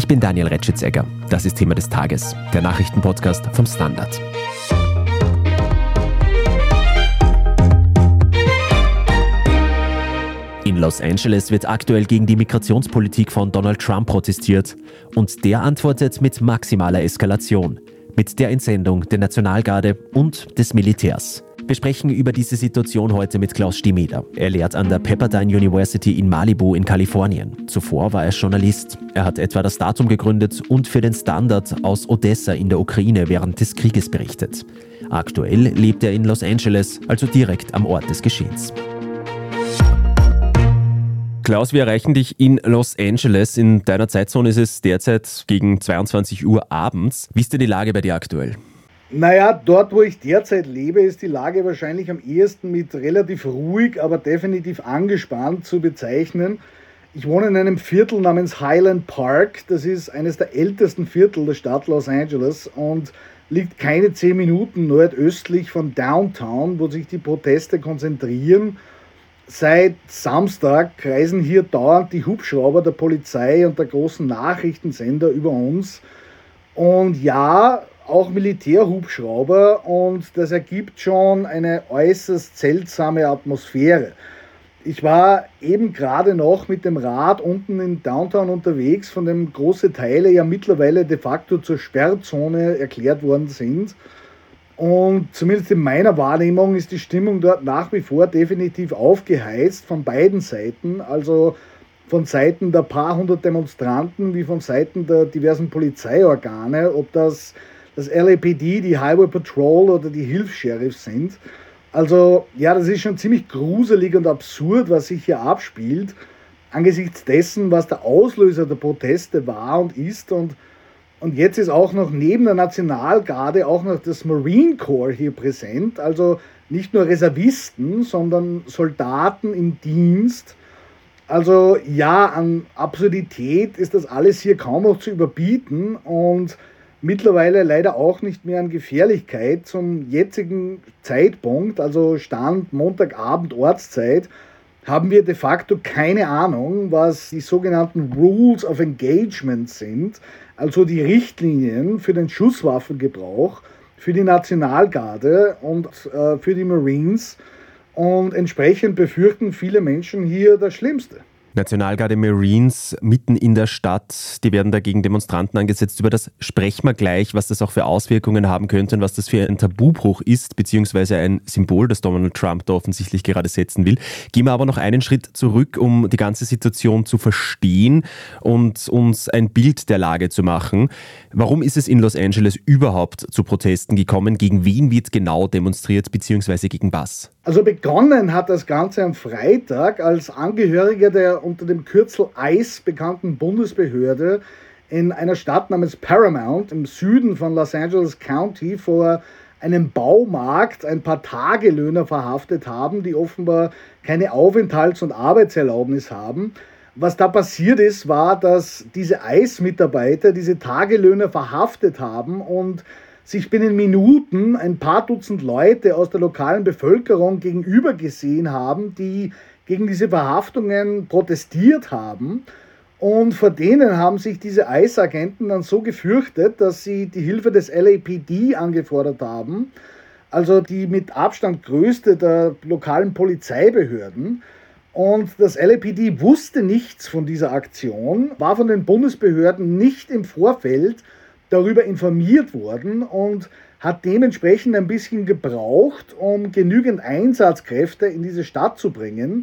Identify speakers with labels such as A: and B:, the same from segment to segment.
A: bin Daniel Retschitz-Egger. Das ist Thema des Tages, der Nachrichtenpodcast vom Standard. In Los Angeles wird aktuell gegen die Migrationspolitik von Donald Trump protestiert. Und der antwortet mit maximaler Eskalation. Mit der Entsendung der Nationalgarde und des Militärs. Wir sprechen über diese Situation heute mit Klaus Stimieder. Er lehrt an der Pepperdine University in Malibu in Kalifornien. Zuvor war er Journalist. Er hat etwa das Datum gegründet und für den Standard aus Odessa in der Ukraine während des Krieges berichtet. Aktuell lebt er in Los Angeles, also direkt am Ort des Geschehens. Klaus, wir erreichen dich in Los Angeles. In deiner Zeitzone ist es derzeit gegen 22 Uhr abends. Wie ist denn die Lage bei dir aktuell?
B: Naja, dort wo ich derzeit lebe, ist die Lage wahrscheinlich am ehesten mit relativ ruhig, aber definitiv angespannt zu bezeichnen. Ich wohne in einem Viertel namens Highland Park. Das ist eines der ältesten Viertel der Stadt Los Angeles und liegt keine 10 Minuten nordöstlich von Downtown, wo sich die Proteste konzentrieren. Seit Samstag kreisen hier dauernd die Hubschrauber der Polizei und der großen Nachrichtensender über uns. Und ja, auch Militärhubschrauber, und das ergibt schon eine äußerst seltsame Atmosphäre. Ich war eben gerade noch mit dem Rad unten in Downtown unterwegs, von dem große Teile ja mittlerweile de facto zur Sperrzone erklärt worden sind. Und zumindest in meiner Wahrnehmung ist die Stimmung dort nach wie vor definitiv aufgeheizt von beiden Seiten, also von Seiten der paar hundert Demonstranten wie von Seiten der diversen Polizeiorgane, ob das LAPD, die Highway Patrol oder die Hilfs-Sheriffs sind. Also ja, das ist schon ziemlich gruselig und absurd, was sich hier abspielt, angesichts dessen, was der Auslöser der Proteste war und ist. Und jetzt ist auch noch neben der Nationalgarde auch noch das Marine Corps hier präsent, also nicht nur Reservisten, sondern Soldaten im Dienst. Also ja, an Absurdität ist das alles hier kaum noch zu überbieten und mittlerweile leider auch nicht mehr an Gefährlichkeit. Zum jetzigen Zeitpunkt, also Stand Montagabend Ortszeit, haben wir de facto keine Ahnung, was die sogenannten Rules of Engagement sind, also die Richtlinien für den Schusswaffengebrauch, für die Nationalgarde und für die Marines. Und entsprechend befürchten viele Menschen hier das Schlimmste.
A: Nationalgarde Marines mitten in der Stadt, die werden da gegen Demonstranten angesetzt. Über das sprechen wir gleich, was das auch für Auswirkungen haben könnte und was das für ein Tabubruch ist, beziehungsweise ein Symbol, das Donald Trump da offensichtlich gerade setzen will. Gehen wir aber noch einen Schritt zurück, um die ganze Situation zu verstehen und uns ein Bild der Lage zu machen. Warum ist es in Los Angeles überhaupt zu Protesten gekommen? Gegen wen wird genau demonstriert, beziehungsweise gegen was?
B: Also begonnen hat das Ganze am Freitag, als Angehöriger der unter dem Kürzel ICE bekannten Bundesbehörde in einer Stadt namens Paramount im Süden von Los Angeles County vor einem Baumarkt ein paar Tagelöhner verhaftet haben, die offenbar keine Aufenthalts- und Arbeitserlaubnis haben. Was da passiert ist, war, dass diese ICE-Mitarbeiter diese Tagelöhner verhaftet haben und sich binnen Minuten ein paar Dutzend Leute aus der lokalen Bevölkerung gegenüber gesehen haben, die gegen diese Verhaftungen protestiert haben. Und vor denen haben sich diese ICE-Agenten dann so gefürchtet, dass sie die Hilfe des LAPD angefordert haben, also die mit Abstand größte der lokalen Polizeibehörden. Und das LAPD wusste nichts von dieser Aktion, war von den Bundesbehörden nicht im Vorfeld darüber informiert worden und hat dementsprechend ein bisschen gebraucht, um genügend Einsatzkräfte in diese Stadt zu bringen.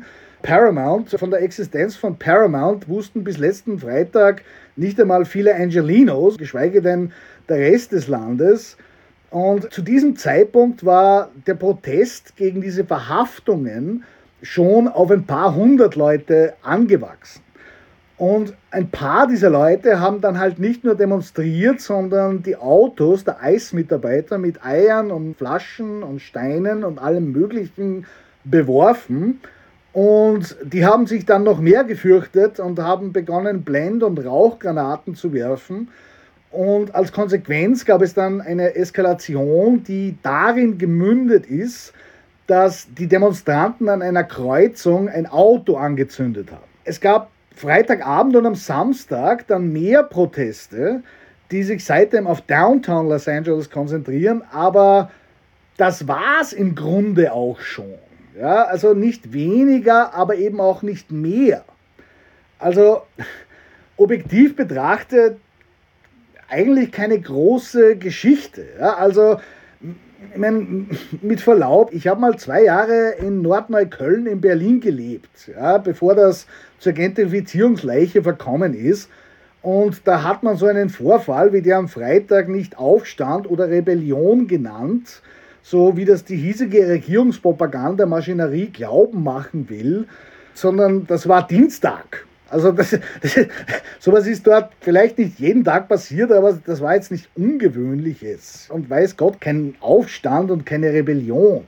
B: Von der Existenz von Paramount wussten bis letzten Freitag nicht einmal viele Angelenos, geschweige denn der Rest des Landes. Und zu diesem Zeitpunkt war der Protest gegen diese Verhaftungen schon auf ein paar hundert Leute angewachsen. Und ein paar dieser Leute haben dann halt nicht nur demonstriert, sondern die Autos der ICE-Mitarbeiter mit Eiern und Flaschen und Steinen und allem Möglichen beworfen. Und die haben sich dann noch mehr gefürchtet und haben begonnen, Blend- und Rauchgranaten zu werfen. Und als Konsequenz gab es dann eine Eskalation, die darin gemündet ist, dass die Demonstranten an einer Kreuzung ein Auto angezündet haben. Es gab Freitagabend und am Samstag dann mehr Proteste, die sich seitdem auf Downtown Los Angeles konzentrieren, aber das war es im Grunde auch schon. Ja, also nicht weniger, aber eben auch nicht mehr. Also objektiv betrachtet eigentlich keine große Geschichte. Ja, also ich meine, mit Verlaub, ich habe mal 2 Jahre in Nordneukölln in Berlin gelebt, ja, bevor das zur Gentrifizierungsleiche verkommen ist. Und da hat man so einen Vorfall, wie der am Freitag nicht Aufstand oder Rebellion genannt, so wie das die hiesige Regierungspropaganda-Maschinerie glauben machen will, sondern das war Dienstag. Also sowas ist dort vielleicht nicht jeden Tag passiert, aber das war jetzt nicht Ungewöhnliches. Und weiß Gott, kein Aufstand und keine Rebellion.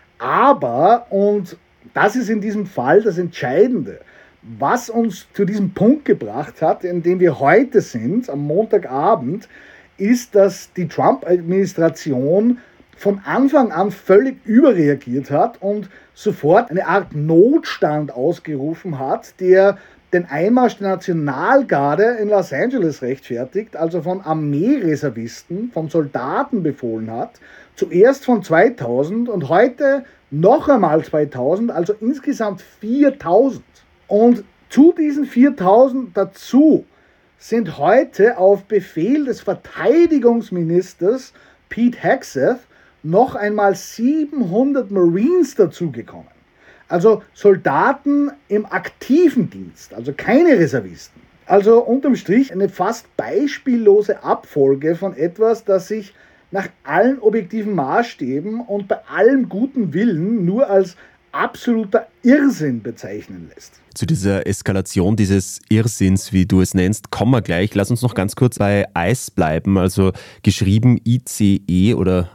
B: Aber, und das ist in diesem Fall das Entscheidende, was uns zu diesem Punkt gebracht hat, in dem wir heute sind, am Montagabend, ist, dass die Trump-Administration von Anfang an völlig überreagiert hat und sofort eine Art Notstand ausgerufen hat, der den Einmarsch der Nationalgarde in Los Angeles rechtfertigt, also von Armeereservisten, von Soldaten befohlen hat, zuerst von 2000 und heute noch einmal 2000, also insgesamt 4000. Und zu diesen 4000 dazu sind heute auf Befehl des Verteidigungsministers Pete Hegseth noch einmal 700 Marines dazugekommen. Also Soldaten im aktiven Dienst, also keine Reservisten. Also unterm Strich eine fast beispiellose Abfolge von etwas, das sich nach allen objektiven Maßstäben und bei allem guten Willen nur als absoluter Irrsinn bezeichnen lässt.
A: Zu dieser Eskalation dieses Irrsinns, wie du es nennst, kommen wir gleich. Lass uns noch ganz kurz bei ICE bleiben, also geschrieben ICE oder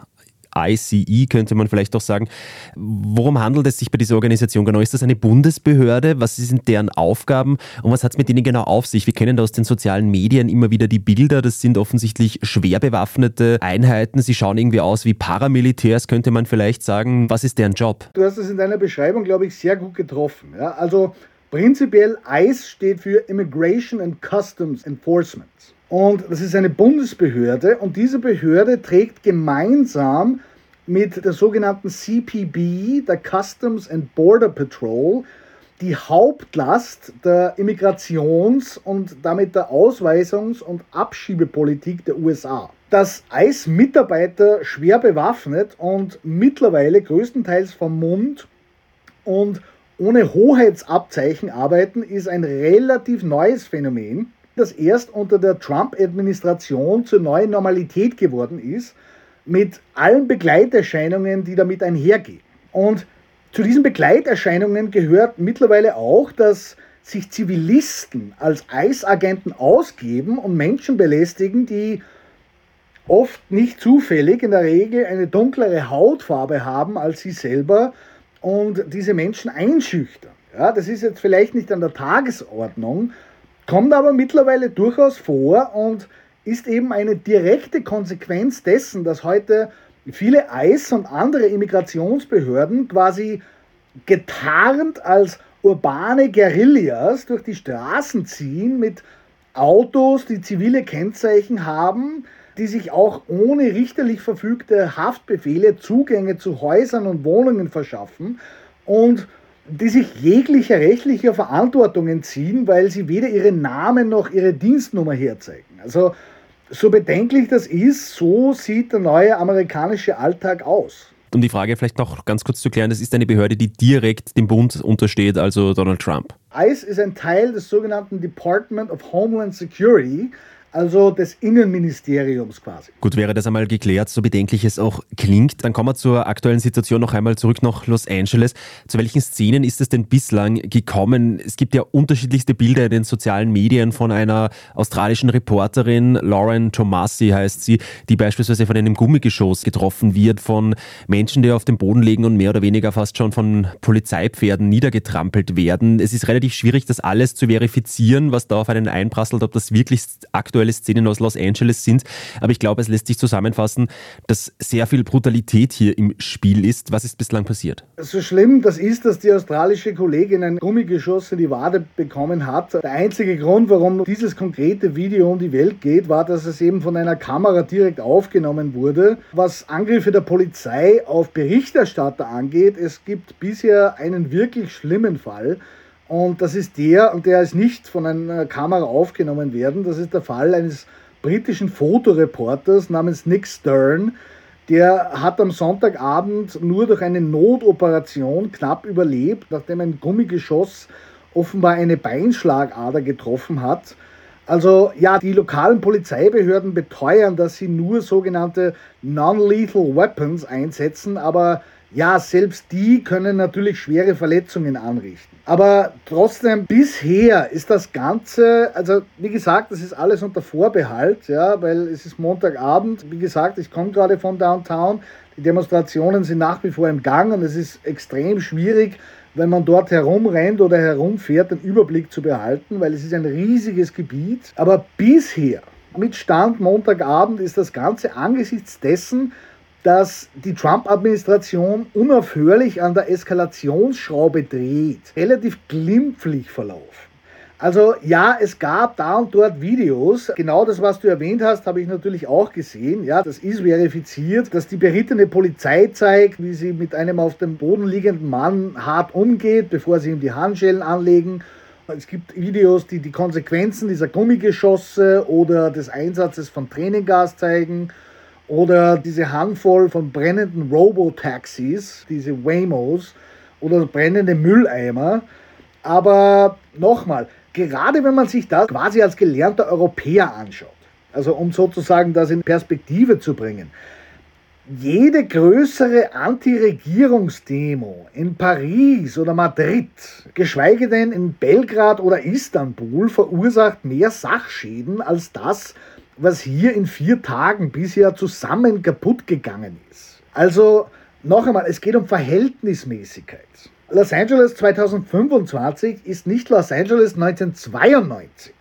A: ICE könnte man vielleicht auch sagen. Worum handelt es sich bei dieser Organisation genau? Ist das eine Bundesbehörde? Was sind deren Aufgaben und was hat es mit denen genau auf sich? Wir kennen da aus den sozialen Medien immer wieder die Bilder. Das sind offensichtlich schwer bewaffnete Einheiten. Sie schauen irgendwie aus wie Paramilitärs, könnte man vielleicht sagen. Was ist deren Job?
B: Du hast es in deiner Beschreibung, glaube ich, sehr gut getroffen. Ja? Also prinzipiell ICE steht für Immigration and Customs Enforcement. Und das ist eine Bundesbehörde und diese Behörde trägt gemeinsam mit der sogenannten CPB, der Customs and Border Patrol, die Hauptlast der Immigrations- und damit der Ausweisungs- und Abschiebepolitik der USA. Dass ICE-Mitarbeiter schwer bewaffnet und mittlerweile größtenteils vermummt und ohne Hoheitsabzeichen arbeiten, ist ein relativ neues Phänomen, das erst unter der Trump-Administration zur neuen Normalität geworden ist, mit allen Begleiterscheinungen, die damit einhergehen. Und zu diesen Begleiterscheinungen gehört mittlerweile auch, dass sich Zivilisten als ICE-Agenten ausgeben und Menschen belästigen, die oft nicht zufällig in der Regel eine dunklere Hautfarbe haben als sie selber und diese Menschen einschüchtern. Ja, das ist jetzt vielleicht nicht an der Tagesordnung, kommt aber mittlerweile durchaus vor und ist eben eine direkte Konsequenz dessen, dass heute viele ICE und andere Immigrationsbehörden quasi getarnt als urbane Guerillas durch die Straßen ziehen mit Autos, die zivile Kennzeichen haben, die sich auch ohne richterlich verfügte Haftbefehle Zugänge zu Häusern und Wohnungen verschaffen und die sich jeglicher rechtlicher Verantwortung entziehen, weil sie weder ihren Namen noch ihre Dienstnummer herzeigen. Also so bedenklich das ist, so sieht der neue amerikanische Alltag aus.
A: Um die Frage vielleicht noch ganz kurz zu klären, das ist eine Behörde, die direkt dem Bund untersteht, also Donald Trump.
B: ICE ist ein Teil des sogenannten Department of Homeland Security, also des Innenministeriums quasi.
A: Gut, wäre das einmal geklärt, so bedenklich es auch klingt. Dann kommen wir zur aktuellen Situation noch einmal zurück nach Los Angeles. Zu welchen Szenen ist es denn bislang gekommen? Es gibt ja unterschiedlichste Bilder in den sozialen Medien von einer australischen Reporterin, Lauren Tomasi heißt sie, die beispielsweise von einem Gummigeschoss getroffen wird, von Menschen, die auf dem Boden liegen und mehr oder weniger fast schon von Polizeipferden niedergetrampelt werden. Es ist relativ schwierig, das alles zu verifizieren, was da auf einen einprasselt, ob das wirklich aktuell aktuelle Szenen aus Los Angeles sind. Aber ich glaube, es lässt sich zusammenfassen, dass sehr viel Brutalität hier im Spiel ist. Was ist bislang passiert?
B: So schlimm das ist, dass die australische Kollegin ein Gummigeschoss in die Wade bekommen hat. Der einzige Grund, warum dieses konkrete Video um die Welt geht, war, dass es eben von einer Kamera direkt aufgenommen wurde. Was Angriffe der Polizei auf Berichterstatter angeht, es gibt bisher einen wirklich schlimmen Fall. Und das ist und der ist nicht von einer Kamera aufgenommen werden. Das ist der Fall eines britischen Fotoreporters namens Nick Stern. Der hat am Sonntagabend nur durch eine Notoperation knapp überlebt, nachdem ein Gummigeschoss offenbar eine Beinschlagader getroffen hat. Also ja, die lokalen Polizeibehörden beteuern, dass sie nur sogenannte Non-Lethal Weapons einsetzen, aber ja, selbst die können natürlich schwere Verletzungen anrichten. Aber trotzdem, bisher ist das Ganze, also wie gesagt, das ist alles unter Vorbehalt, ja, weil es ist Montagabend. Wie gesagt, ich komme gerade von Downtown. Die Demonstrationen sind nach wie vor im Gang und es ist extrem schwierig, wenn man dort herumrennt oder herumfährt, den Überblick zu behalten, weil es ist ein riesiges Gebiet. Aber bisher, mit Stand Montagabend, ist das Ganze angesichts dessen, dass die Trump-Administration unaufhörlich an der Eskalationsschraube dreht, relativ glimpflich verlaufen. Also ja, es gab da und dort Videos. Genau das, was du erwähnt hast, habe ich natürlich auch gesehen. Ja, das ist verifiziert, dass die berittene Polizei zeigt, wie sie mit einem auf dem Boden liegenden Mann hart umgeht, bevor sie ihm die Handschellen anlegen. Es gibt Videos, die die Konsequenzen dieser Gummigeschosse oder des Einsatzes von Tränengas zeigen. Oder diese Handvoll von brennenden Robotaxis, diese Waymos oder brennende Mülleimer. Aber nochmal, gerade wenn man sich das quasi als gelernter Europäer anschaut, also um sozusagen das in Perspektive zu bringen, jede größere Anti-Regierungsdemo in Paris oder Madrid, geschweige denn in Belgrad oder Istanbul, verursacht mehr Sachschäden als das, was hier in 4 Tagen bisher zusammen kaputt gegangen ist. Also noch einmal, es geht um Verhältnismäßigkeit. Los Angeles 2025 ist nicht Los Angeles 1992.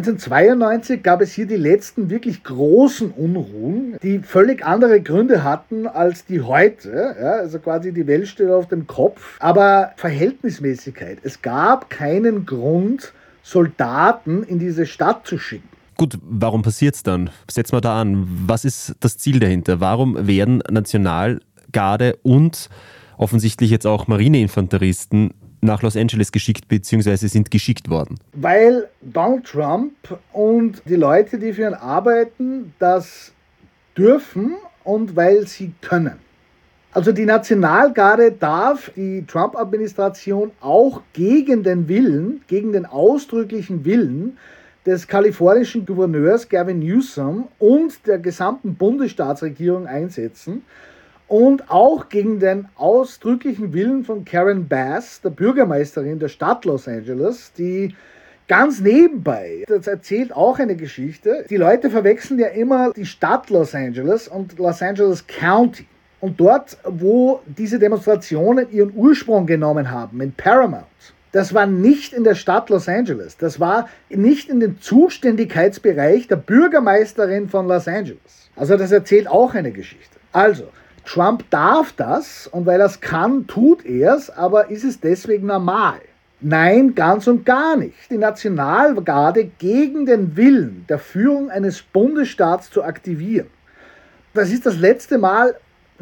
B: 1992 gab es hier die letzten wirklich großen Unruhen, die völlig andere Gründe hatten als die heute. Ja, also quasi die Welt steht auf dem Kopf. Aber Verhältnismäßigkeit. Es gab keinen Grund, Soldaten in diese Stadt zu schicken.
A: Gut, warum passiert es dann? Setzen wir da an. Was ist das Ziel dahinter? Warum werden Nationalgarde und offensichtlich jetzt auch Marineinfanteristen nach Los Angeles geschickt bzw. sind geschickt worden?
B: Weil Donald Trump und die Leute, die für ihn arbeiten, das dürfen und weil sie können. Also die Nationalgarde darf die Trump-Administration auch gegen den Willen, gegen den ausdrücklichen Willen des kalifornischen Gouverneurs Gavin Newsom und der gesamten Bundesstaatsregierung einsetzen und auch gegen den ausdrücklichen Willen von Karen Bass, der Bürgermeisterin der Stadt Los Angeles, die ganz nebenbei, das erzählt auch eine Geschichte, die Leute verwechseln ja immer die Stadt Los Angeles und Los Angeles County. Und dort, wo diese Demonstrationen ihren Ursprung genommen haben, in Paramount, das war nicht in der Stadt Los Angeles. Das war nicht in dem Zuständigkeitsbereich der Bürgermeisterin von Los Angeles. Also das erzählt auch eine Geschichte. Also, Trump darf das und weil er es kann, tut er es, aber ist es deswegen normal? Nein, ganz und gar nicht. Die Nationalgarde gegen den Willen der Führung eines Bundesstaats zu aktivieren. Das ist das letzte Mal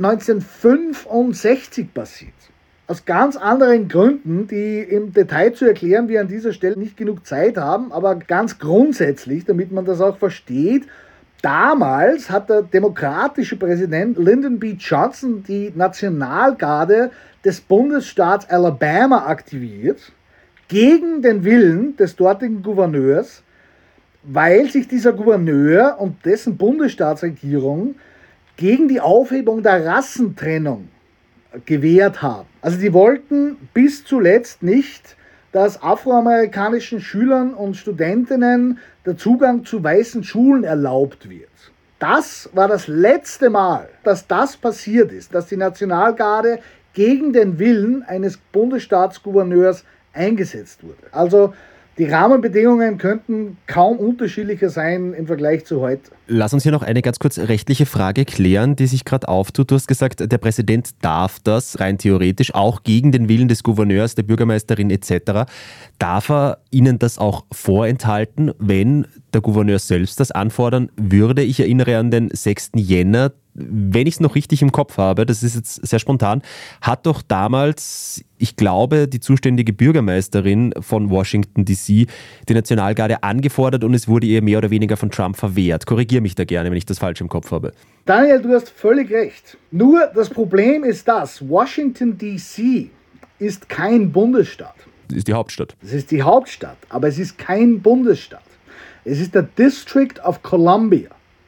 B: 1965 passiert. Aus ganz anderen Gründen, die im Detail zu erklären wir an dieser Stelle nicht genug Zeit haben, aber ganz grundsätzlich, damit man das auch versteht, damals hat der demokratische Präsident Lyndon B. Johnson die Nationalgarde des Bundesstaats Alabama aktiviert, gegen den Willen des dortigen Gouverneurs, weil sich dieser Gouverneur und dessen Bundesstaatsregierung gegen die Aufhebung der Rassentrennung gewehrt haben. Also die wollten bis zuletzt nicht, dass afroamerikanischen Schülern und Studentinnen der Zugang zu weißen Schulen erlaubt wird. Das war das letzte Mal, dass das passiert ist, dass die Nationalgarde gegen den Willen eines Bundesstaatsgouverneurs eingesetzt wurde. Also Die Rahmenbedingungen könnten kaum unterschiedlicher sein im Vergleich zu heute.
A: Lass uns hier noch eine ganz kurz rechtliche Frage klären, die sich gerade auftut. Du hast gesagt, der Präsident darf das rein theoretisch, auch gegen den Willen des Gouverneurs, der Bürgermeisterin etc. Darf er Ihnen das auch vorenthalten, wenn der Gouverneur selbst das anfordern würde? Ich erinnere an den 6. Jänner. Wenn ich es noch richtig im Kopf habe, das ist jetzt sehr spontan, hat doch damals, ich glaube, die zuständige Bürgermeisterin von Washington D.C. die Nationalgarde angefordert und es wurde ihr mehr oder weniger von Trump verwehrt. Korrigiere mich da gerne, wenn ich das falsch im Kopf habe.
B: Daniel, du hast völlig recht. Nur das Problem ist das, Washington D.C. ist kein Bundesstaat.
A: Das ist die Hauptstadt.
B: Es ist die Hauptstadt, aber es ist kein Bundesstaat. Es ist der District of Columbia.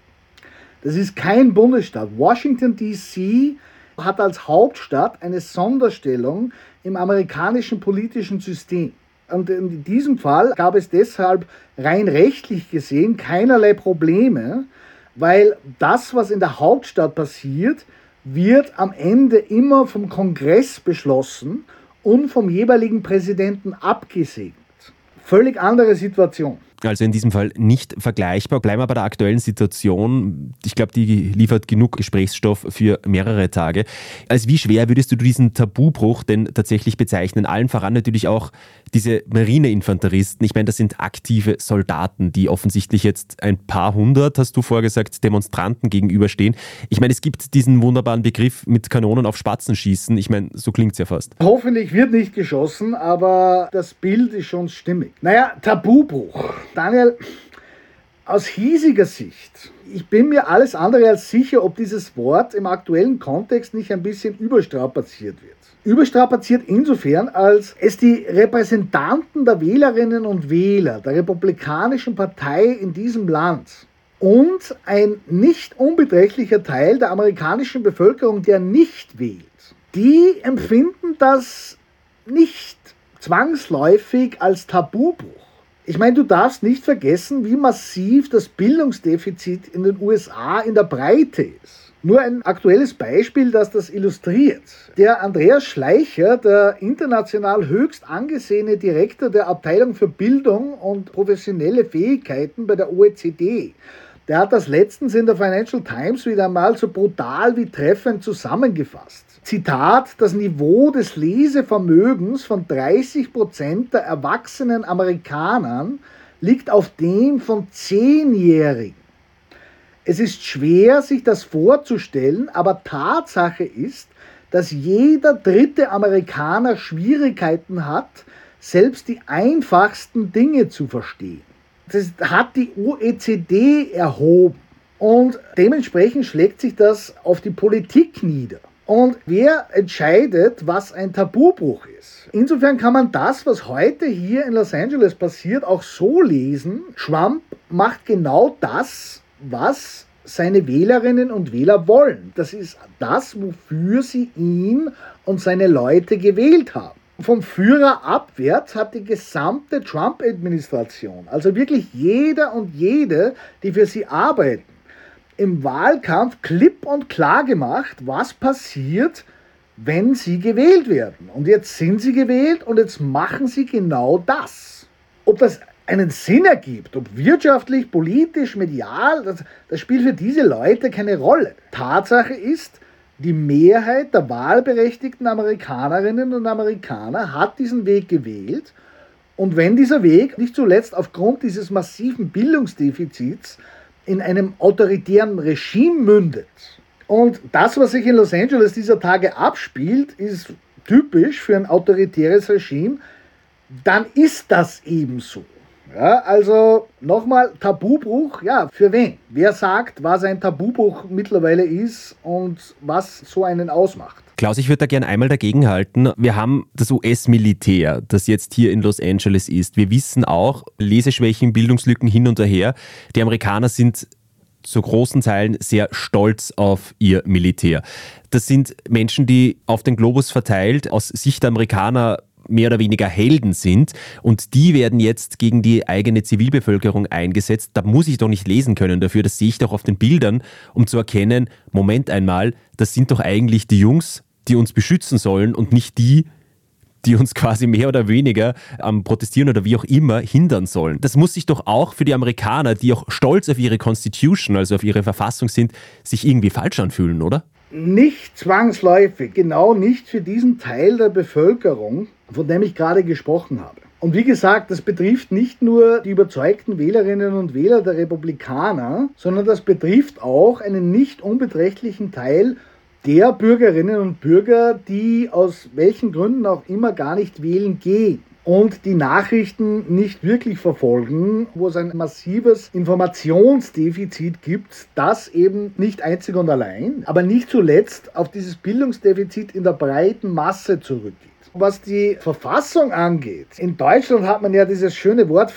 B: Das ist kein Bundesstaat. Washington D.C. hat als Hauptstadt eine Sonderstellung im amerikanischen politischen System. Und in diesem Fall gab es deshalb rein rechtlich gesehen keinerlei Probleme, weil das, was in der Hauptstadt passiert, wird am Ende immer vom Kongress beschlossen und vom jeweiligen Präsidenten abgesegnet. Völlig andere Situation.
A: Also in diesem Fall nicht vergleichbar. Bleiben wir bei der aktuellen Situation. Ich glaube, die liefert genug Gesprächsstoff für mehrere Tage. Als wie schwer würdest du diesen Tabubruch denn tatsächlich bezeichnen? Allen voran natürlich auch diese Marineinfanteristen. Ich meine, das sind aktive Soldaten, die offensichtlich jetzt ein paar hundert, hast du vorher gesagt, Demonstranten gegenüberstehen. Ich meine, es gibt diesen wunderbaren Begriff mit Kanonen auf Spatzen schießen. Ich meine, so klingt es ja fast.
B: Hoffentlich wird nicht geschossen, aber das Bild ist schon stimmig. Naja, Tabubruch. Daniel, aus hiesiger Sicht, ich bin mir alles andere als sicher, ob dieses Wort im aktuellen Kontext nicht ein bisschen überstrapaziert wird. Überstrapaziert insofern, als es die Repräsentanten der Wählerinnen und Wähler der Republikanischen Partei in diesem Land und ein nicht unbeträchtlicher Teil der amerikanischen Bevölkerung, der nicht wählt, die empfinden das nicht zwangsläufig als Tabubruch. Ich meine, du darfst nicht vergessen, wie massiv das Bildungsdefizit in den USA in der Breite ist. Nur ein aktuelles Beispiel, das das illustriert. Der Andreas Schleicher, der international höchst angesehene Direktor der Abteilung für Bildung und professionelle Fähigkeiten bei der OECD, der hat das letztens in der Financial Times wieder einmal so brutal wie treffend zusammengefasst. Zitat: Das Niveau des Lesevermögens von 30% der erwachsenen Amerikanern liegt auf dem von 10-Jährigen. Es ist schwer, sich das vorzustellen, aber Tatsache ist, dass jeder dritte Amerikaner Schwierigkeiten hat, selbst die einfachsten Dinge zu verstehen. Das hat die OECD erhoben und dementsprechend schlägt sich das auf die Politik nieder. Und wer entscheidet, was ein Tabubruch ist? Insofern kann man das, was heute hier in Los Angeles passiert, auch so lesen: Trump macht genau das, was seine Wählerinnen und Wähler wollen. Das ist das, wofür sie ihn und seine Leute gewählt haben. Vom Führer abwärts hat die gesamte Trump-Administration, also wirklich jeder und jede, die für sie arbeiten, im Wahlkampf klipp und klar gemacht, was passiert, wenn sie gewählt werden. Und jetzt sind sie gewählt und jetzt machen sie genau das. Ob das einen Sinn ergibt, ob wirtschaftlich, politisch, medial, das spielt für diese Leute keine Rolle. Tatsache ist, die Mehrheit der wahlberechtigten Amerikanerinnen und Amerikaner hat diesen Weg gewählt. Und wenn dieser Weg nicht zuletzt aufgrund dieses massiven Bildungsdefizits in einem autoritären Regime mündet. Und das, was sich in Los Angeles dieser Tage abspielt, ist typisch für ein autoritäres Regime, dann ist das eben so. Ja, also nochmal, Tabubruch, ja, für wen? Wer sagt, was ein Tabubruch mittlerweile ist und was so einen ausmacht?
A: Klaus, ich würde da gerne einmal dagegenhalten. Wir haben das US-Militär, das jetzt hier in Los Angeles ist. Wir wissen auch, Leseschwächen, Bildungslücken hin und her. Die Amerikaner sind zu großen Teilen sehr stolz auf ihr Militär. Das sind Menschen, die auf den Globus verteilt aus Sicht der Amerikaner mehr oder weniger Helden sind und die werden jetzt gegen die eigene Zivilbevölkerung eingesetzt. Da muss ich doch nicht lesen können dafür, das sehe ich doch auf den Bildern, um zu erkennen, Moment einmal, das sind doch eigentlich die Jungs, die uns beschützen sollen und nicht die die uns quasi mehr oder weniger am Protestieren oder wie auch immer hindern sollen. Das muss sich doch auch für die Amerikaner, die auch stolz auf ihre Constitution, also auf ihre Verfassung sind, sich irgendwie falsch anfühlen, oder?
B: Nicht zwangsläufig, genau nicht für diesen Teil der Bevölkerung, von dem ich gerade gesprochen habe. Und wie gesagt, das betrifft nicht nur die überzeugten Wählerinnen und Wähler der Republikaner, sondern das betrifft auch einen nicht unbeträchtlichen Teil der Bürgerinnen und Bürger, die aus welchen Gründen auch immer gar nicht wählen gehen und die Nachrichten nicht wirklich verfolgen, wo es ein massives Informationsdefizit gibt, das eben nicht einzig und allein, aber nicht zuletzt auf dieses Bildungsdefizit in der breiten Masse zurückgeht. Was die Verfassung angeht, in Deutschland hat man ja dieses schöne Wort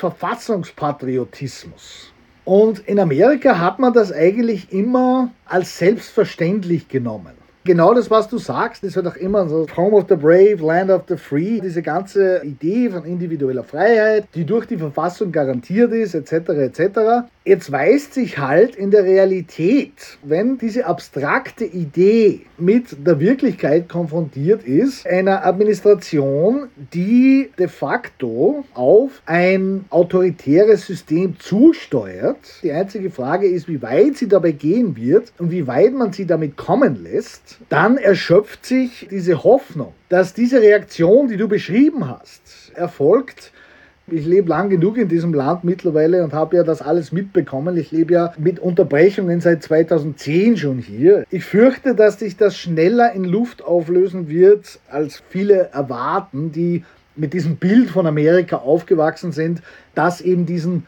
B: Verfassungspatriotismus. Und in Amerika hat man das eigentlich immer als selbstverständlich genommen. Genau das, was du sagst, ist halt auch immer so Home of the Brave, Land of the Free, diese ganze Idee von individueller Freiheit, die durch die Verfassung garantiert ist, etc. etc. Jetzt weist sich halt in der Realität, wenn diese abstrakte Idee mit der Wirklichkeit konfrontiert ist, einer Administration, die de facto auf ein autoritäres System zusteuert. Die einzige Frage ist, wie weit sie dabei gehen wird und wie weit man sie damit kommen lässt. Dann erschöpft sich diese Hoffnung, dass diese Reaktion, die du beschrieben hast, erfolgt. Ich lebe lang genug in diesem Land mittlerweile und habe ja das alles mitbekommen. Ich lebe ja mit Unterbrechungen seit 2010 schon hier. Ich fürchte, dass sich das schneller in Luft auflösen wird, als viele erwarten, die mit diesem Bild von Amerika aufgewachsen sind, das eben diesen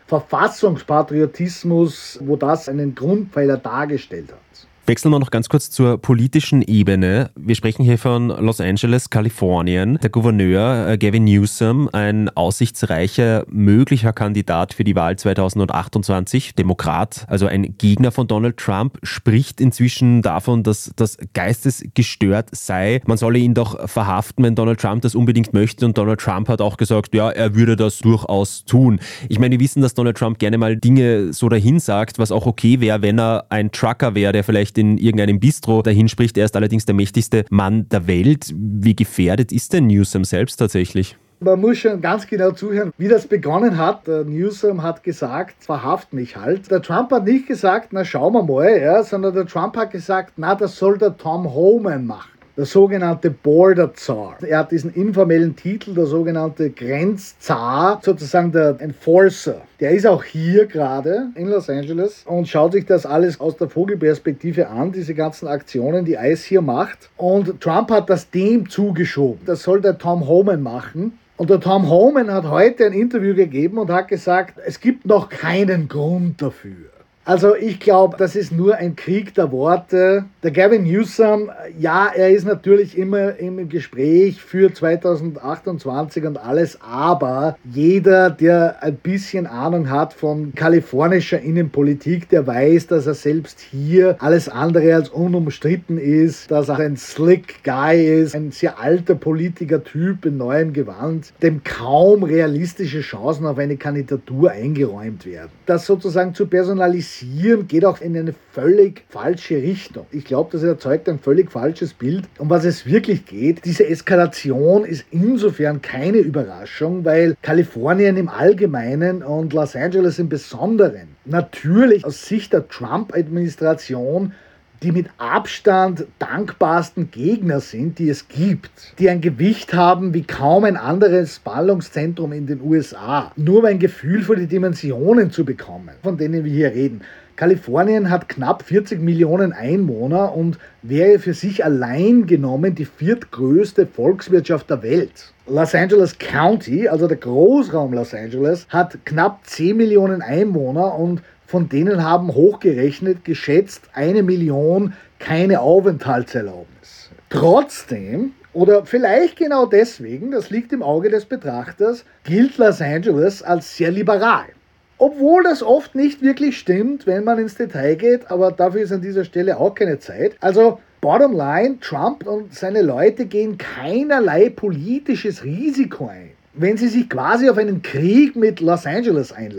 B: Verfassungspatriotismus, wo das einen Grundpfeiler dargestellt hat.
A: Wechseln wir noch ganz kurz zur politischen Ebene. Wir sprechen hier von Los Angeles, Kalifornien. Der Gouverneur Gavin Newsom, ein aussichtsreicher, möglicher Kandidat für die Wahl 2028, Demokrat, also ein Gegner von Donald Trump, spricht inzwischen davon, dass das geistesgestört sei. Man solle ihn doch verhaften, wenn Donald Trump das unbedingt möchte. Und Donald Trump hat auch gesagt, ja, er würde das durchaus tun. Ich meine, wir wissen, dass Donald Trump gerne mal Dinge so dahin sagt, was auch okay wäre, wenn er ein Trucker wäre, der vielleicht in irgendeinem Bistro dahin spricht. Er ist allerdings der mächtigste Mann der Welt. Wie gefährdet ist denn Newsom selbst tatsächlich?
B: Man muss schon ganz genau zuhören, wie das begonnen hat. Der Newsom hat gesagt, verhaft mich halt. Der Trump hat nicht gesagt, na schauen wir mal, ja, sondern der Trump hat gesagt, na das soll der Tom Homan machen. Der sogenannte Border Czar. Er hat diesen informellen Titel, der sogenannte Grenzzar, sozusagen der Enforcer. Der ist auch hier gerade in Los Angeles und schaut sich das alles aus der Vogelperspektive an, diese ganzen Aktionen, die ICE hier macht. Und Trump hat das dem zugeschoben. Das soll der Tom Homan machen. Und der Tom Homan hat heute ein Interview gegeben und hat gesagt, es gibt noch keinen Grund dafür. Also ich glaube, das ist nur ein Krieg der Worte. Der Gavin Newsom, ja, er ist natürlich immer im Gespräch für 2028 und alles, aber jeder, der ein bisschen Ahnung hat von kalifornischer Innenpolitik, der weiß, dass er selbst hier alles andere als unumstritten ist, dass er ein slick Guy ist, ein sehr alter Politiker-Typ in neuem Gewand, dem kaum realistische Chancen auf eine Kandidatur eingeräumt werden. Das sozusagen zu personalisieren geht auch in eine völlig falsche Richtung. Ich glaube, das erzeugt ein völlig falsches Bild. Um was es wirklich geht, diese Eskalation ist insofern keine Überraschung, weil Kalifornien im Allgemeinen und Los Angeles im Besonderen natürlich aus Sicht der Trump-Administration die mit Abstand dankbarsten Gegner sind, die es gibt, die ein Gewicht haben wie kaum ein anderes Ballungszentrum in den USA. Nur um ein Gefühl für die Dimensionen zu bekommen, von denen wir hier reden. Kalifornien hat knapp 40 Millionen Einwohner und wäre für sich allein genommen die viertgrößte Volkswirtschaft der Welt. Los Angeles County, also der Großraum Los Angeles, hat knapp 10 Millionen Einwohner und von denen haben hochgerechnet, geschätzt 1 Million keine Aufenthaltserlaubnis. Trotzdem, oder vielleicht genau deswegen, das liegt im Auge des Betrachters, gilt Los Angeles als sehr liberal. Obwohl das oft nicht wirklich stimmt, wenn man ins Detail geht, aber dafür ist an dieser Stelle auch keine Zeit. Also bottom line, Trump und seine Leute gehen keinerlei politisches Risiko ein, wenn sie sich quasi auf einen Krieg mit Los Angeles einlassen.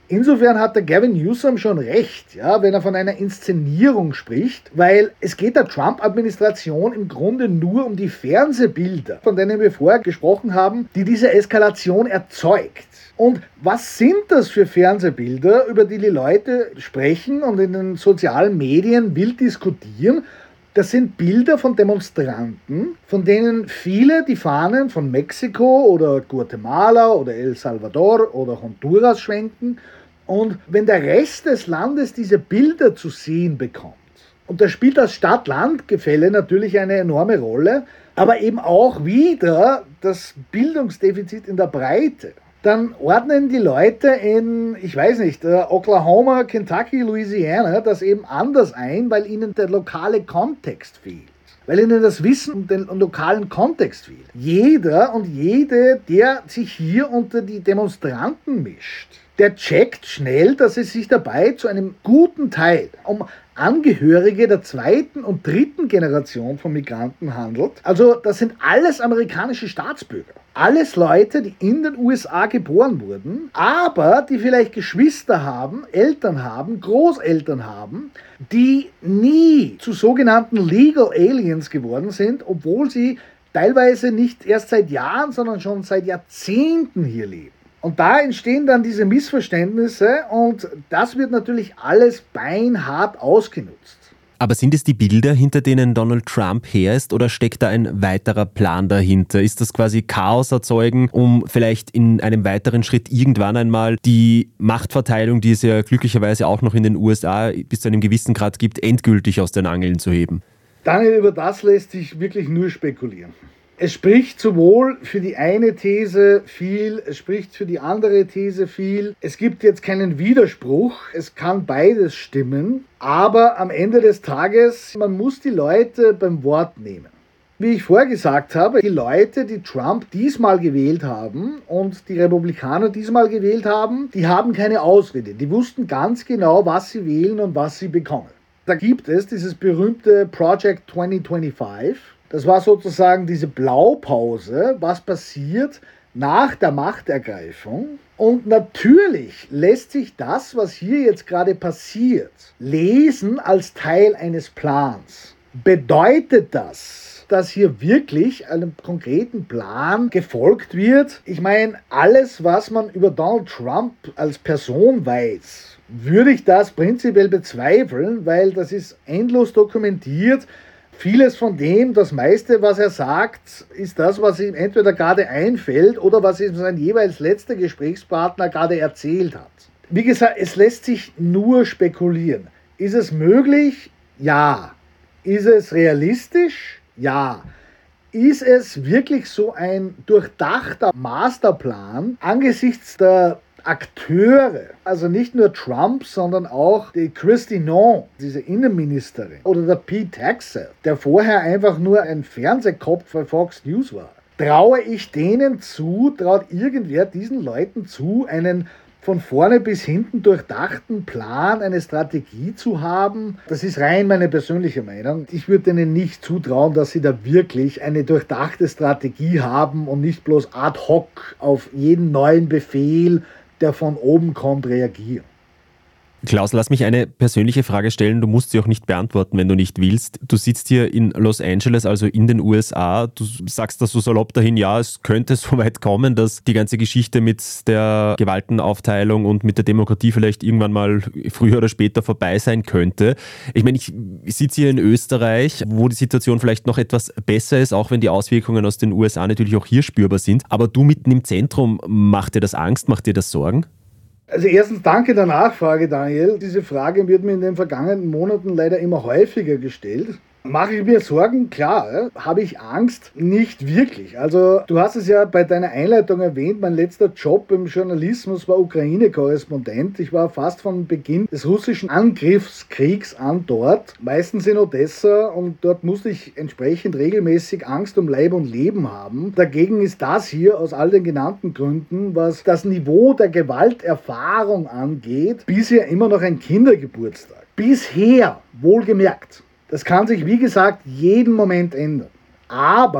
B: Insofern hat der Gavin Newsom schon recht, ja, wenn er von einer Inszenierung spricht, weil es geht der Trump-Administration im Grunde nur um die Fernsehbilder, von denen wir vorher gesprochen haben, die diese Eskalation erzeugt. Und was sind das für Fernsehbilder, über die Leute sprechen und in den sozialen Medien wild diskutieren? Das sind Bilder von Demonstranten, von denen viele die Fahnen von Mexiko oder Guatemala oder El Salvador oder Honduras schwenken. Und wenn der Rest des Landes diese Bilder zu sehen bekommt, und da spielt das Stadt-Land-Gefälle natürlich eine enorme Rolle, aber eben auch wieder das Bildungsdefizit in der Breite, dann ordnen die Leute in, ich weiß nicht, Oklahoma, Kentucky, Louisiana das eben anders ein, weil ihnen der lokale Kontext fehlt. Weil ihnen das Wissen um den lokalen Kontext fehlt. Jeder und jede, der sich hier unter die Demonstranten mischt, der checkt schnell, dass es sich dabei zu einem guten Teil um Angehörige der zweiten und dritten Generation von Migranten handelt. Also das sind alles amerikanische Staatsbürger. Alles Leute, die in den USA geboren wurden, aber die vielleicht Geschwister haben, Eltern haben, Großeltern haben, die nie zu sogenannten Legal Aliens geworden sind, obwohl sie teilweise nicht erst seit Jahren, sondern schon seit Jahrzehnten hier leben. Und da entstehen dann diese Missverständnisse und das wird natürlich alles beinhart ausgenutzt.
A: Aber sind es die Bilder, hinter denen Donald Trump her ist, oder steckt da ein weiterer Plan dahinter? Ist das quasi Chaos erzeugen, um vielleicht in einem weiteren Schritt irgendwann einmal die Machtverteilung, die es ja glücklicherweise auch noch in den USA bis zu einem gewissen Grad gibt, endgültig aus den Angeln zu heben?
B: Daniel, über das lässt sich wirklich nur spekulieren. Es spricht sowohl für die eine These viel, es spricht für die andere These viel. Es gibt jetzt keinen Widerspruch, es kann beides stimmen, aber am Ende des Tages, man muss die Leute beim Wort nehmen. Wie ich vorher gesagt habe, die Leute, die Trump diesmal gewählt haben und die Republikaner diesmal gewählt haben, die haben keine Ausrede. Die wussten ganz genau, was sie wählen und was sie bekommen. Da gibt es dieses berühmte Project 2025. Das war sozusagen diese Blaupause, was passiert nach der Machtergreifung. Und natürlich lässt sich das, was hier jetzt gerade passiert, lesen als Teil eines Plans. Bedeutet das, dass hier wirklich einem konkreten Plan gefolgt wird? Ich meine, alles, was man über Donald Trump als Person weiß, würde ich das prinzipiell bezweifeln, weil das ist endlos dokumentiert. Vieles von dem, das meiste, was er sagt, ist das, was ihm entweder gerade einfällt oder was ihm sein jeweils letzter Gesprächspartner gerade erzählt hat. Wie gesagt, es lässt sich nur spekulieren. Ist es möglich? Ja. Ist es realistisch? Ja. Ist es wirklich so ein durchdachter Masterplan angesichts der Akteure, also nicht nur Trump, sondern auch die Kristi Noem, diese Innenministerin, oder der Pete Hegseth, der vorher einfach nur ein Fernsehkopf bei Fox News war. Traue ich denen zu, traut irgendwer diesen Leuten zu, einen von vorne bis hinten durchdachten Plan, eine Strategie zu haben? Das ist rein meine persönliche Meinung. Ich würde denen nicht zutrauen, dass sie da wirklich eine durchdachte Strategie haben und nicht bloß ad hoc auf jeden neuen Befehl, der von oben kommt, reagieren.
A: Klaus, lass mich eine persönliche Frage stellen. Du musst sie auch nicht beantworten, wenn du nicht willst. Du sitzt hier in Los Angeles, also in den USA. Du sagst das so salopp dahin, ja, es könnte so weit kommen, dass die ganze Geschichte mit der Gewaltenaufteilung und mit der Demokratie vielleicht irgendwann mal früher oder später vorbei sein könnte. Ich meine, ich sitze hier in Österreich, wo die Situation vielleicht noch etwas besser ist, auch wenn die Auswirkungen aus den USA natürlich auch hier spürbar sind. Aber du mitten im Zentrum, macht dir das Angst, macht dir das Sorgen?
B: Also erstens danke der Nachfrage, Daniel. Diese Frage wird mir in den vergangenen Monaten leider immer häufiger gestellt. Mache ich mir Sorgen? Klar. Habe ich Angst? Nicht wirklich. Also du hast es ja bei deiner Einleitung erwähnt, mein letzter Job im Journalismus war Ukraine-Korrespondent. Ich war fast von Beginn des russischen Angriffskriegs an dort, meistens in Odessa, und dort musste ich entsprechend regelmäßig Angst um Leib und Leben haben. Dagegen ist das hier aus all den genannten Gründen, was das Niveau der Gewalterfahrung angeht, bisher immer noch ein Kindergeburtstag. Bisher, wohlgemerkt. Das kann sich, wie gesagt, jeden Moment ändern. Aber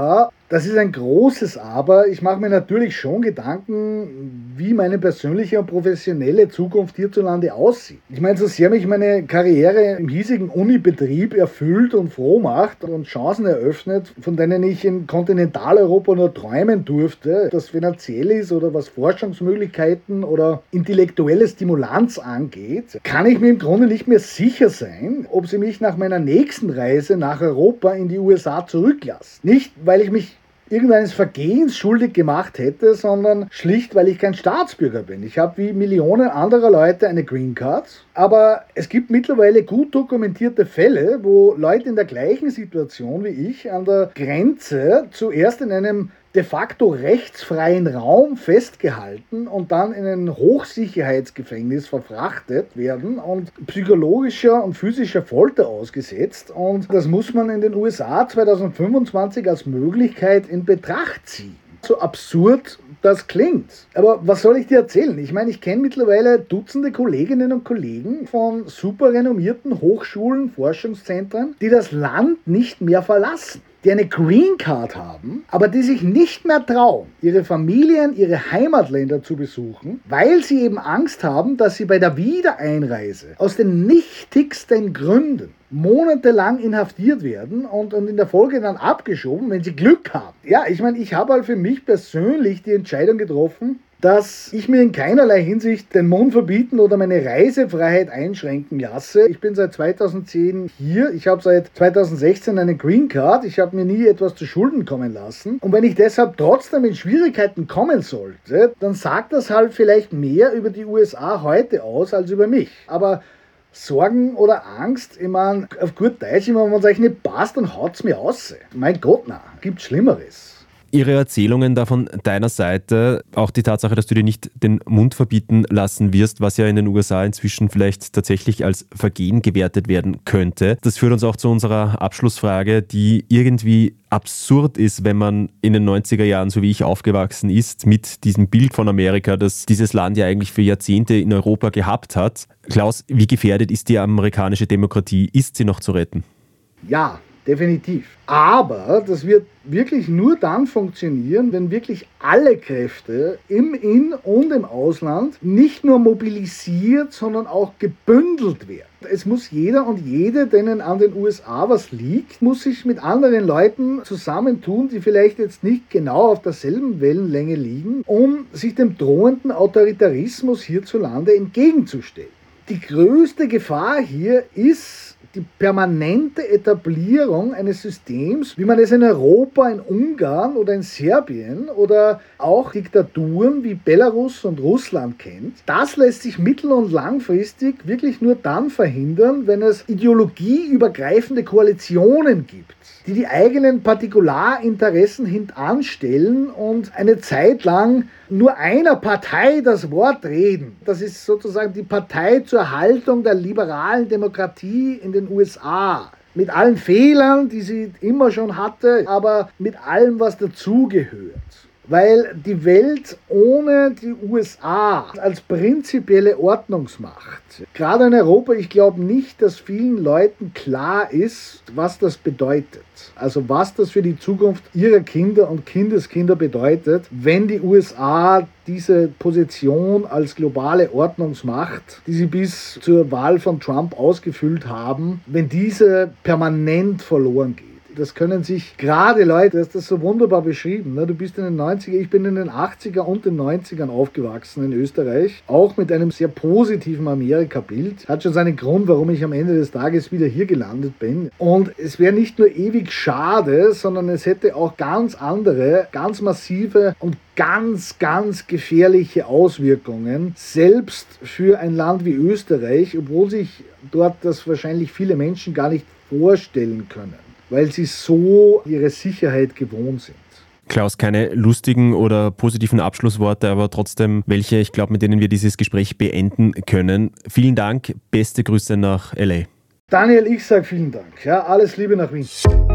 B: Das ist ein großes Aber. Ich mache mir natürlich schon Gedanken, wie meine persönliche und professionelle Zukunft hierzulande aussieht. Ich meine, so sehr mich meine Karriere im hiesigen Unibetrieb erfüllt und froh macht und Chancen eröffnet, von denen ich in Kontinentaleuropa nur träumen durfte, das finanziell ist oder was Forschungsmöglichkeiten oder intellektuelle Stimulanz angeht, kann ich mir im Grunde nicht mehr sicher sein, ob sie mich nach meiner nächsten Reise nach Europa in die USA zurücklassen. Nicht, weil ich mich irgendeines Vergehens schuldig gemacht hätte, sondern schlicht, weil ich kein Staatsbürger bin. Ich habe wie Millionen anderer Leute eine Green Card, aber es gibt mittlerweile gut dokumentierte Fälle, wo Leute in der gleichen Situation wie ich an der Grenze zuerst in einem de facto rechtsfreien Raum festgehalten und dann in ein Hochsicherheitsgefängnis verfrachtet werden und psychologischer und physischer Folter ausgesetzt. Und das muss man in den USA 2025 als Möglichkeit in Betracht ziehen. So absurd das klingt. Aber was soll ich dir erzählen? Ich meine, ich kenne mittlerweile Dutzende Kolleginnen und Kollegen von super renommierten Hochschulen, Forschungszentren, die das Land nicht mehr verlassen, die eine Green Card haben, aber die sich nicht mehr trauen, ihre Familien, ihre Heimatländer zu besuchen, weil sie eben Angst haben, dass sie bei der Wiedereinreise aus den nichtigsten Gründen monatelang inhaftiert werden und in der Folge dann abgeschoben, wenn sie Glück haben. Ja, ich meine, ich habe halt für mich persönlich die Entscheidung getroffen, dass ich mir in keinerlei Hinsicht den Mund verbieten oder meine Reisefreiheit einschränken lasse. Ich bin seit 2010 hier. Ich habe seit 2016 eine Green Card. Ich habe mir nie etwas zu Schulden kommen lassen. Und wenn ich deshalb trotzdem in Schwierigkeiten kommen sollte, dann sagt das halt vielleicht mehr über die USA heute aus als über mich. Aber Sorgen oder Angst, ich meine, auf gut Deutsch, wenn es euch nicht passt, dann haut's mir aus. Mein Gott, nein, gibt's Schlimmeres.
A: Ihre Erzählungen da von deiner Seite, auch die Tatsache, dass du dir nicht den Mund verbieten lassen wirst, was ja in den USA inzwischen vielleicht tatsächlich als Vergehen gewertet werden könnte. Das führt uns auch zu unserer Abschlussfrage, die irgendwie absurd ist, wenn man in den 90er Jahren, so wie ich aufgewachsen ist, mit diesem Bild von Amerika, das dieses Land ja eigentlich für Jahrzehnte in Europa gehabt hat. Klaus, wie gefährdet ist die amerikanische Demokratie? Ist sie noch zu retten?
B: Ja, definitiv. Aber das wird wirklich nur dann funktionieren, wenn wirklich alle Kräfte im In- und im Ausland nicht nur mobilisiert, sondern auch gebündelt werden. Es muss jeder und jede, denen an den USA was liegt, muss sich mit anderen Leuten zusammentun, die vielleicht jetzt nicht genau auf derselben Wellenlänge liegen, um sich dem drohenden Autoritarismus hierzulande entgegenzustellen. Die größte Gefahr hier ist die permanente Etablierung eines Systems, wie man es in Europa, in Ungarn oder in Serbien oder auch Diktaturen wie Belarus und Russland kennt. Das lässt sich mittel- und langfristig wirklich nur dann verhindern, wenn es ideologieübergreifende Koalitionen gibt, die die eigenen Partikularinteressen hintanstellen und eine Zeit lang nur einer Partei das Wort reden. Das ist sozusagen die Partei zur Erhaltung der liberalen Demokratie in den USA. Mit allen Fehlern, die sie immer schon hatte, aber mit allem, was dazugehört. Weil die Welt ohne die USA als prinzipielle Ordnungsmacht, gerade in Europa, ich glaube nicht, dass vielen Leuten klar ist, was das bedeutet. Also was das für die Zukunft ihrer Kinder und Kindeskinder bedeutet, wenn die USA diese Position als globale Ordnungsmacht, die sie bis zur Wahl von Trump ausgefüllt haben, wenn diese permanent verloren geht. Das können sich gerade Leute, du hast das so wunderbar beschrieben, ne? Du bist in den 90er, ich bin in den 80er und den 90ern aufgewachsen in Österreich, auch mit einem sehr positiven Amerika-Bild. Hat schon seinen Grund, warum ich am Ende des Tages wieder hier gelandet bin. Und es wäre nicht nur ewig schade, sondern es hätte auch ganz andere, ganz massive und ganz gefährliche Auswirkungen, selbst für ein Land wie Österreich, obwohl sich dort das wahrscheinlich viele Menschen gar nicht vorstellen können, weil sie so ihre Sicherheit gewohnt sind.
A: Klaus, keine lustigen oder positiven Abschlussworte, aber trotzdem welche, ich glaube, mit denen wir dieses Gespräch beenden können. Vielen Dank, beste Grüße nach LA.
B: Daniel, ich sage vielen Dank. Ja, alles Liebe nach Wien.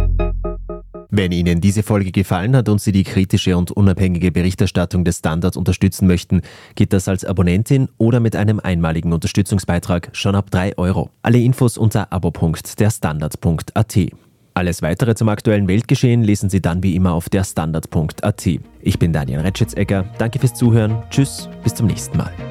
A: Wenn Ihnen diese Folge gefallen hat und Sie die kritische und unabhängige Berichterstattung des Standard unterstützen möchten, geht das als Abonnentin oder mit einem einmaligen Unterstützungsbeitrag schon ab 3 €. Alle Infos unter abo.derstandard.at. Alles weitere zum aktuellen Weltgeschehen lesen Sie dann wie immer auf derstandard.at. Ich bin Daniel Retschitz-Egger, danke fürs Zuhören, tschüss, bis zum nächsten Mal.